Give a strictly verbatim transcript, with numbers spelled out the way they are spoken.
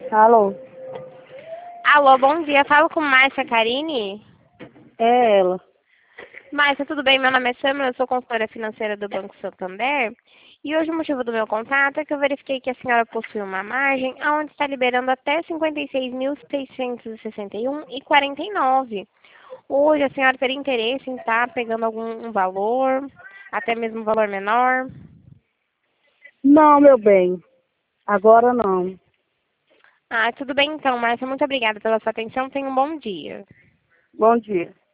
Alô? Alô, bom dia. Falo com Márcia Carini. É ela. Márcia, tudo bem? Meu nome é Samara, eu sou consultora financeira do Banco Santander. E hoje o motivo do meu contato é que eu verifiquei que a senhora possui uma margem onde está liberando até cinquenta e seis mil seiscentos e sessenta e um reais e quarenta e nove centavos. Hoje a senhora teria interesse em estar pegando algum um valor, até mesmo um valor menor? Não, meu bem. Agora não. Ah, tudo bem então, Márcia. Muito obrigada pela sua atenção. Tenha um bom dia. Bom dia.